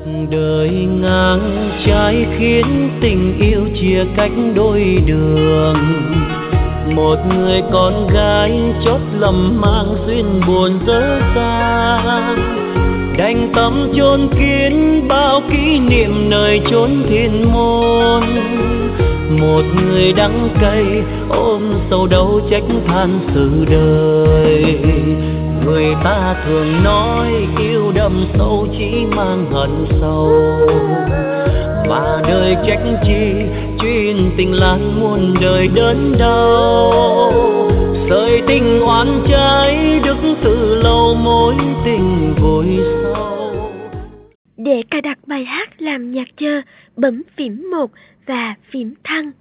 Đời ngang trái khiến tình yêu chia cách đôi đường. Một người con gái chót lầm mang duyên buồn dở dang, đành tâm chôn kín bao kỷ niệm nơi chốn thiên môn. Một người đắng cay ôm sầu đau trách than sự đời. Người ta thường nói yêu đậm sâu chỉ mang hận sâu, mà đời trách chi chuyên tình lan muôn đời đớn đau. Sợi tình oan trái đức từ lâu mối tình vội sâu. Để cài đặt bài hát làm nhạc chờ, bấm phím 1 và phím thăng.